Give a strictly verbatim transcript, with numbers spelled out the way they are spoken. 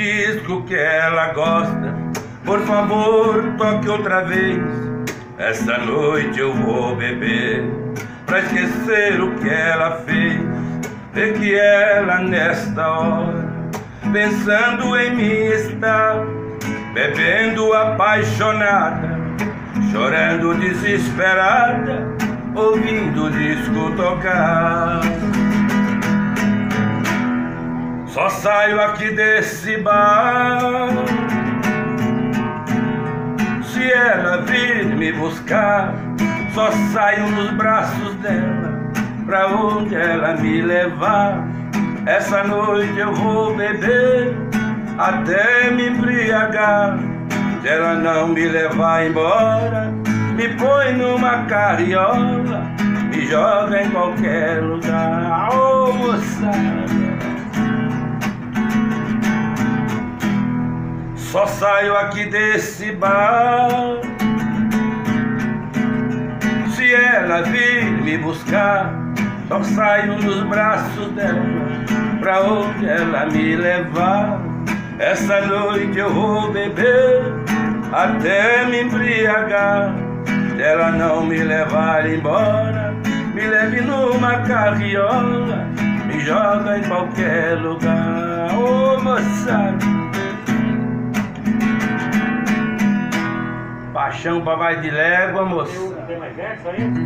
disco que ela gosta. Por favor, toque outra vez. Essa noite eu vou beber pra esquecer o que ela fez. Vê que ela nesta hora pensando em mim está, bebendo apaixonada, chorando desesperada, ouvindo o disco tocar. Só saio aqui desse bar se ela vir me buscar. Só saio nos braços dela pra onde ela me levar. Essa noite eu vou beber até me embriagar. Se ela não me levar embora, me põe numa carriola, me joga em qualquer lugar. Ô, moçada, só saio aqui desse bar se ela vir me buscar. Só saio nos braços dela pra onde ela me levar. Essa noite eu vou beber até me embriagar. Se ela não me levar embora, me leve numa carriola, me joga em qualquer lugar. Ô, moçada, paixão pra mais de légua, moça. Tem mais verso aí?